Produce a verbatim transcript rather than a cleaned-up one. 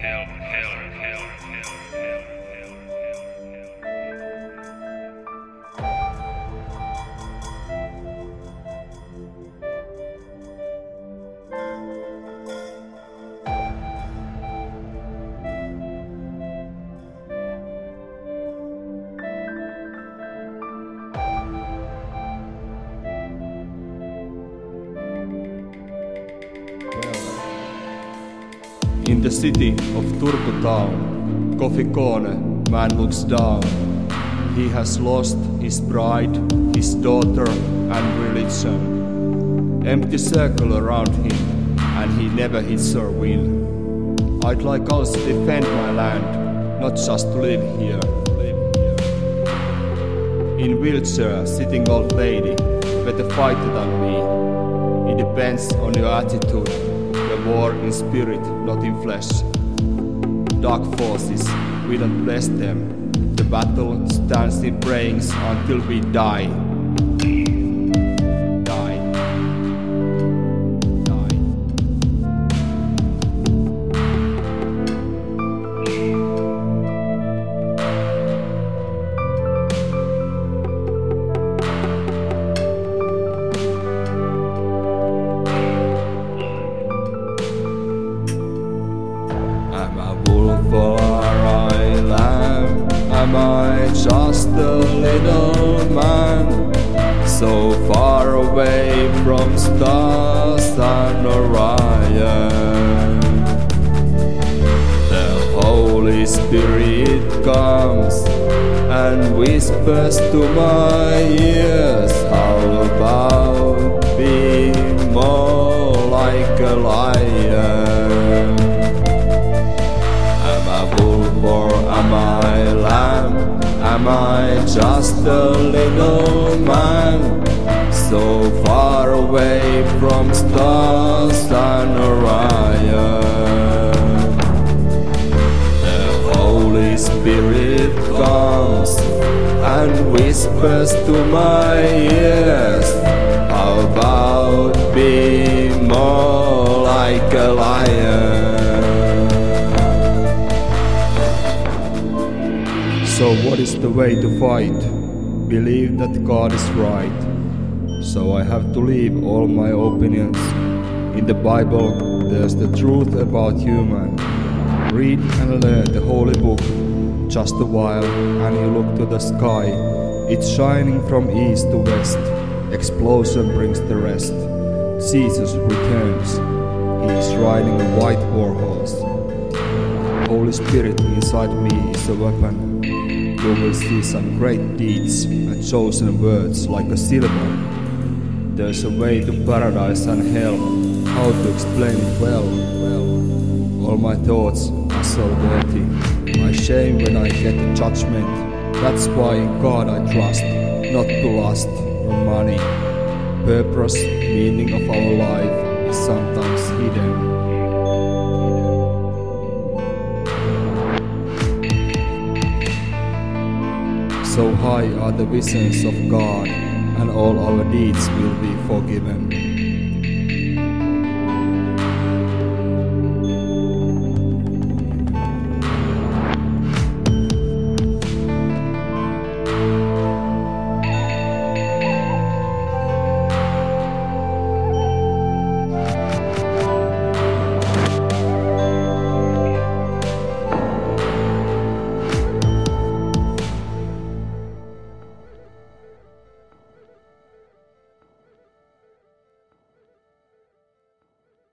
In the city of Turku town, Coffee Corner man looks down. He has lost his bride, his daughter and religion. Empty circle around him, and he never hits or win. I'd like also to defend my land, not just to live here. In wheelchair, sitting old lady, better fighter than me. It depends on your attitude. The war in spirit, not in flesh. Dark forces, we don't bless them. The battle stands in prayings until we die. Die. Die. Am I wolf or I lamb? Am I just a little man, so far away from stars and Orion? The Holy Spirit comes and whispers to my ears, how about being more like a lion? Am I wolf or am I lamb? Am I just a little man, so far away from stars and Orion? The Holy Spirit comes and whispers to my ears, how about being more like a lion? So what is the way to fight? Believe that God is right. So I have to leave all my opinions. In the Bible there's the truth about human. Read and learn the holy book just a while, and you look to the sky. It's shining from east to west. Explosion brings the rest. Jesus returns. He is riding a white war horse. Holy Spirit inside me is a weapon. You will see some great deeds and chosen words like a silver. There's a way to paradise and hell. How to explain it well? Well, all my thoughts are so dirty. I shame when I get a judgment. That's why in God I trust, not to lust or money. Purpose, meaning of our life is sometimes hidden. So high are the visions of God, and all our deeds will be forgiven.